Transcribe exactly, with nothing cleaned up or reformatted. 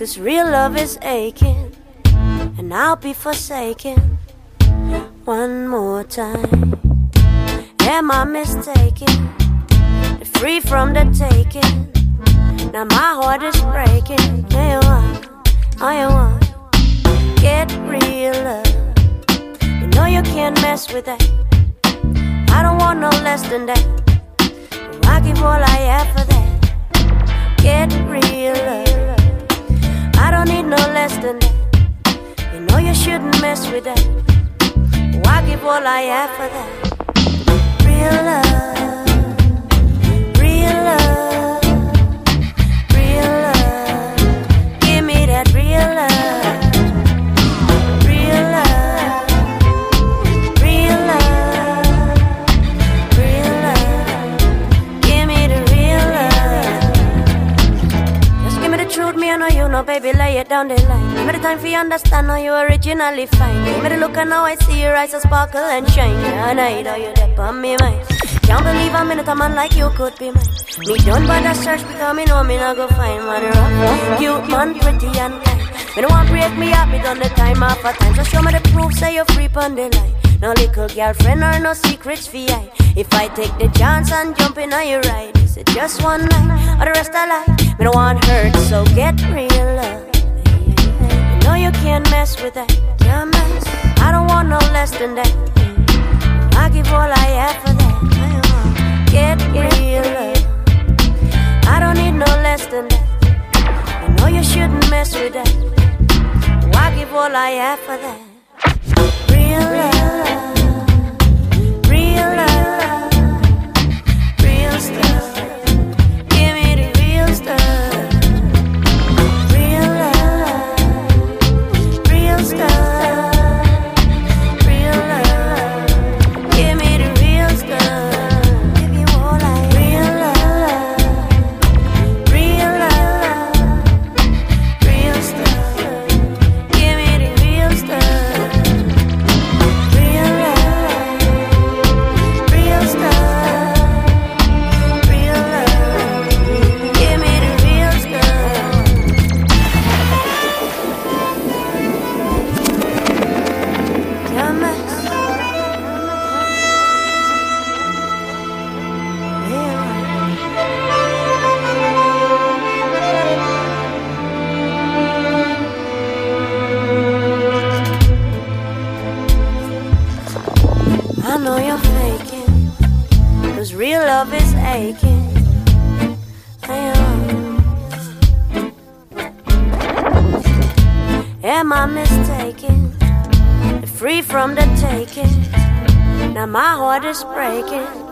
'cause real love is aching, and I'll be forsaken one more time. Am I mistaken? Free from the taking. Now my heart is breaking. Hey, you want, oh you want, get real love. You know you can't mess with that. I don't want no less than that. I give all I have for that. Get real love. I don't need no less than that. You know you shouldn't mess with that. I give all I have for that. Real love, real love, real love. Give me that real love, real love, real love, real love. Give me the real love. Just give me the truth, me I know you know, baby, lay it down the line. Give me the time for you understand how you originally fine. Give me the look and now I see your eyes so sparkle and shine. Yeah, and I know you dip on me mind. Can't believe I'm in a man like you could be mine. Me done by that search because me know me not go find man rough, cute man, pretty and kind. Me don't want break me up, me done the time after time. So show me the proof, say you're free on the line. No little girlfriend or no secrets for you. If I take the chance and jump in on your ride, is it just one night or the rest of life? Me don't want hurt, so get real love. You know you can't mess with that. Can't mess. I don't want no less than that. I give all I have for that. Get real love. I don't need no less than that. You know you shouldn't mess with that. I give all I have for that. Real love, real love, real stuff. Give me the real stuff. Real love, real stuff. Real love. Give me the real stuff. I know you're faking, 'cause real love is aching. Am I mistaken? Free from the taking. Now my heart is breaking.